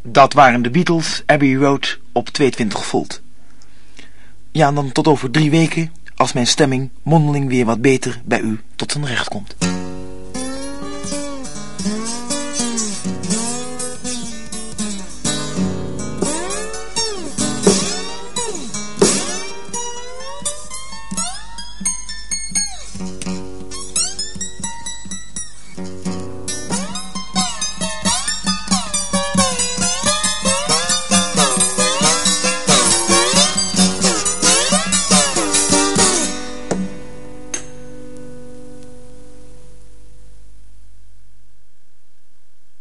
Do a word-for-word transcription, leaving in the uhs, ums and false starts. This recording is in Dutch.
Dat waren de Beatles, Abbey Road op tweeëntwintig volt. Ja, en dan tot over drie weken, als mijn stemming mondeling weer wat beter bij u tot zijn recht komt.